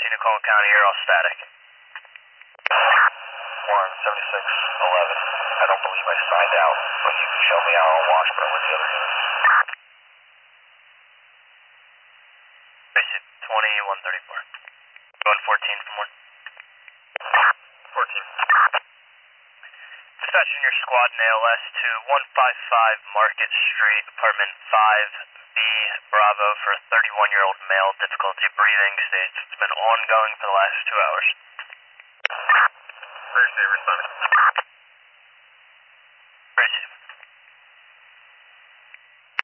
Macomb County, you're all static. Warren, 7611. I don't believe I signed out, but you can show me out on Washburn with the other units. Tracy, 2134. Going 14 from 1. 14. Dispatching your squad in ALS to 155 Market Street, apartment 5B, Bravo, for a 31-year-old male, difficulty breathing, states it's been ongoing for the last 2 hours. Thursday, responding. Tracy.